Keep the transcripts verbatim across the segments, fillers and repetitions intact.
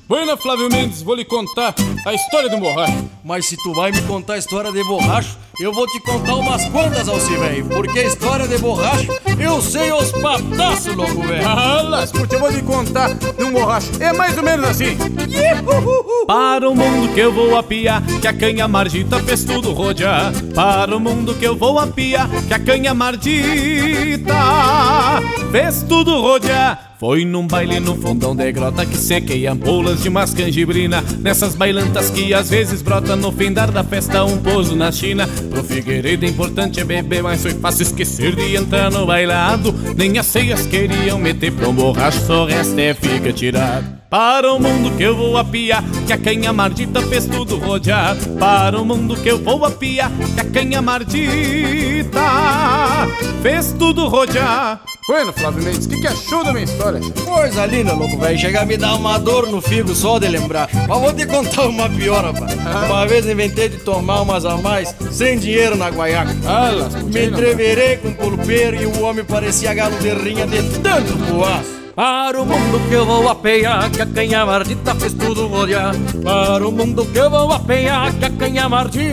Buena, Flávio Mendes, vou lhe contar a história do borracho. Mas se tu vai me contar a história de borracho, eu vou te contar umas quantas, Alci, velho. Porque a história de borracho, eu sei os pataços, louco, velho. Ah, escute, eu vou lhe contar de um borracho. É mais ou menos assim. Para o mundo que eu vou a pia, que a canha mardita fez tudo rodear. Para o mundo que eu vou a pia, que a canha mardita fez tudo rodear. Foi num baile no fundão de grota que sequei ampolas de umas canjibrina. Nessas bailantas que às vezes brota no findar da festa um pouso na China. Pro Figueiredo importante é beber, mas foi fácil esquecer de entrar no bailado. Nem as ceias queriam meter pra um borracho, só resta é fica tirado. Para o mundo que eu vou a pia, que a canha mardita fez tudo rodear. Para o mundo que eu vou a pia, que a canha mardita fez tudo rodear. Bueno, Flávio Mendes, o que, que achou da minha história? Coisa linda, louco, velho. Chega a me dar uma dor no figo só de lembrar. Mas vou te contar uma pior, rapaz. Uma vez inventei de tomar umas a mais, sem dinheiro na guaiaca. Ah, me entreverei com o pulpeiro e o homem parecia galo de rinha de tanto puaço. Para o mundo que eu vou apear, que a canha mardita fez tudo rodear. Para o mundo que eu vou apear, que a canha mardita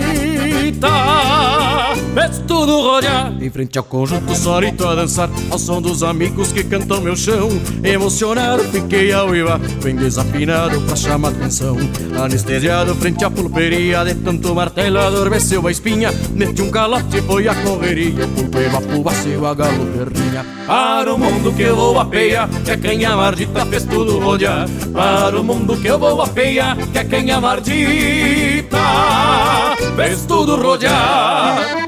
fez tudo rodear. Em frente ao conjunto solito a dançar, ao som dos amigos que cantam meu chão. Emocionado fiquei ao uivar, bem desafinado pra chamar atenção. Anestesiado frente à pulperia, de tanto martelo adormeceu a espinha. Meti um calote e foi a correria, pulpeiro apuaceu a galo de rinha. Para o mundo que eu vou apear, que a canha mardita fez tudo rodear. Para o mundo que eu vou apear, que a canha mardita fez tudo rodear.